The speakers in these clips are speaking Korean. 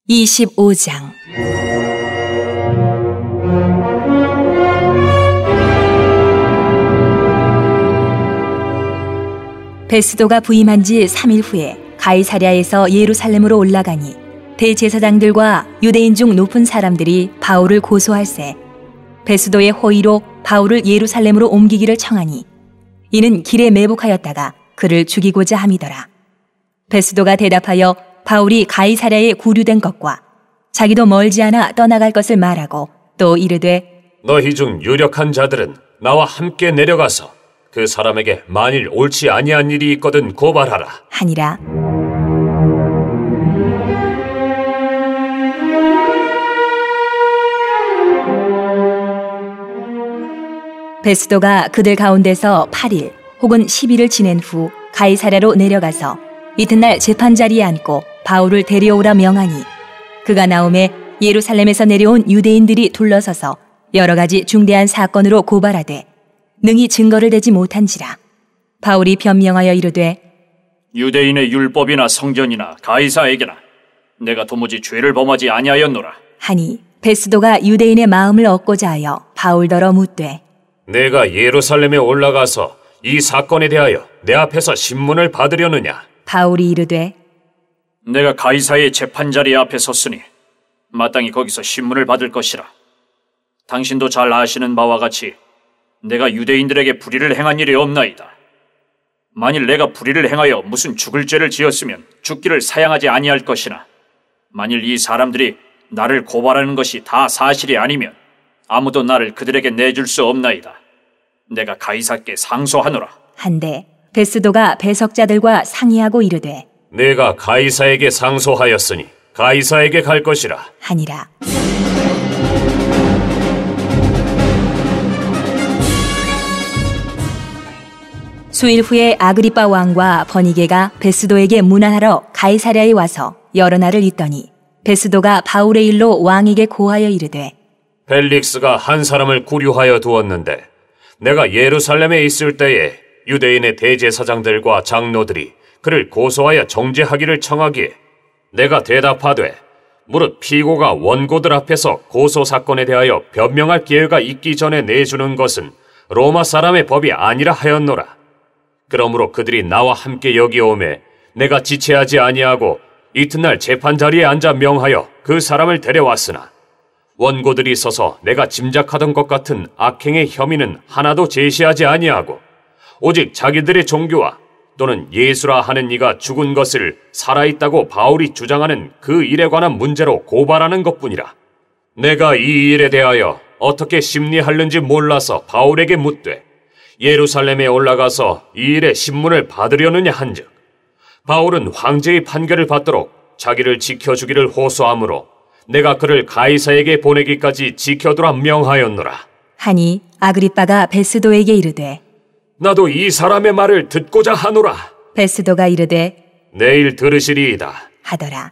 25장. 베스도가 부임한 지 3일 후에 가이사랴에서 예루살렘으로 올라가니 대제사장들과 유대인 중 높은 사람들이 바울을 고소할세 베스도의 호의로 바울을 예루살렘으로 옮기기를 청하니 이는 길에 매복하였다가 그를 죽이고자 함이더라. 베스도가 대답하여 바울이 가이사랴에 구류된 것과 자기도 멀지 않아 떠나갈 것을 말하고 또 이르되 너희 중 유력한 자들은 나와 함께 내려가서 그 사람에게 만일 옳지 아니한 일이 있거든 고발하라 하니라. 베스도가 그들 가운데서 8일 혹은 10일을 지낸 후 가이사랴로 내려가서 이튿날 재판자리에 앉고 바울을 데려오라 명하니 그가 나오매 예루살렘에서 내려온 유대인들이 둘러서서 여러 가지 중대한 사건으로 고발하되 능히 증거를 대지 못한지라. 바울이 변명하여 이르되 유대인의 율법이나 성전이나 가이사에게나 내가 도무지 죄를 범하지 아니하였노라 하니 베스도가 유대인의 마음을 얻고자 하여 바울더러 묻되 내가 예루살렘에 올라가서 이 사건에 대하여 내 앞에서 신문을 받으려느냐? 바울이 이르되 내가 가이사의 재판자리 앞에 섰으니 마땅히 거기서 신문을 받을 것이라. 당신도 잘 아시는 바와 같이 내가 유대인들에게 불의를 행한 일이 없나이다. 만일 내가 불의를 행하여 무슨 죽을 죄를 지었으면 죽기를 사양하지 아니할 것이나 만일 이 사람들이 나를 고발하는 것이 다 사실이 아니면 아무도 나를 그들에게 내줄 수 없나이다. 내가 가이사께 상소하노라 한데 베스도가 배석자들과 상의하고 이르되 내가 가이사에게 상소하였으니 가이사에게 갈 것이라 하니라. 수일 후에 아그리빠 왕과 버니게가 베스도에게 문안하러 가이사랴에 와서 여러 날을 있더니 베스도가 바울의 일로 왕에게 고하여 이르되 펠릭스가 한 사람을 구류하여 두었는데 내가 예루살렘에 있을 때에 유대인의 대제사장들과 장로들이 그를 고소하여 정죄하기를 청하기에 내가 대답하되 무릇 피고가 원고들 앞에서 고소사건에 대하여 변명할 기회가 있기 전에 내주는 것은 로마 사람의 법이 아니라 하였노라. 그러므로 그들이 나와 함께 여기 오매 내가 지체하지 아니하고 이튿날 재판자리에 앉아 명하여 그 사람을 데려왔으나 원고들이 서서 내가 짐작하던 것 같은 악행의 혐의는 하나도 제시하지 아니하고 오직 자기들의 종교와 또는 예수라 하는 이가 죽은 것을 살아있다고 바울이 주장하는 그 일에 관한 문제로 고발하는 것뿐이라. 내가 이 일에 대하여 어떻게 심리하는지 몰라서 바울에게 묻되 예루살렘에 올라가서 이 일의 신문을 받으려느냐 한즉 바울은 황제의 판결을 받도록 자기를 지켜주기를 호소하므로 내가 그를 가이사에게 보내기까지 지켜두라 명하였노라 하니 아그리빠가 베스도에게 이르되 나도 이 사람의 말을 듣고자 하노라. 베스도가 이르되 내일 들으시리이다 하더라.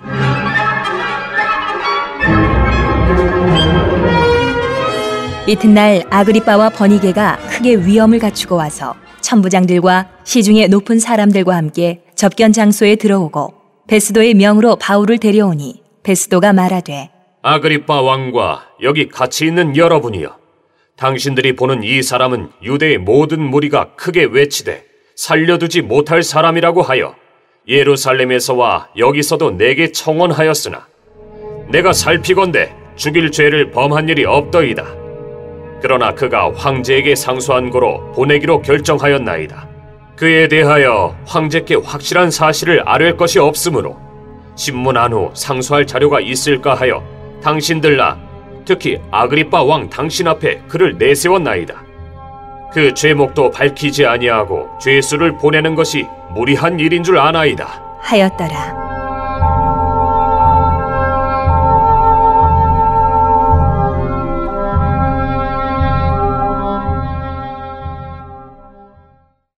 이튿날 아그리빠와 버니게가 크게 위엄을 갖추고 와서 천부장들과 시중의 높은 사람들과 함께 접견 장소에 들어오고 베스도의 명으로 바울을 데려오니 베스도가 말하되 아그리빠 왕과 여기 같이 있는 여러분이여 당신들이 보는 이 사람은 유대의 모든 무리가 크게 외치되 살려두지 못할 사람이라고 하여 예루살렘에서와 여기서도 내게 청원하였으나 내가 살피건대 죽일 죄를 범한 일이 없더이다. 그러나 그가 황제에게 상소한 고로 보내기로 결정하였나이다. 그에 대하여 황제께 확실한 사실을 아뢰 것이 없으므로 신문한 후 상소할 자료가 있을까 하여 당신들라 특히 아그리빠 왕 당신 앞에 그를 내세웠나이다. 그 죄목도 밝히지 아니하고 죄수를 보내는 것이 무리한 일인 줄 아나이다 하였더라.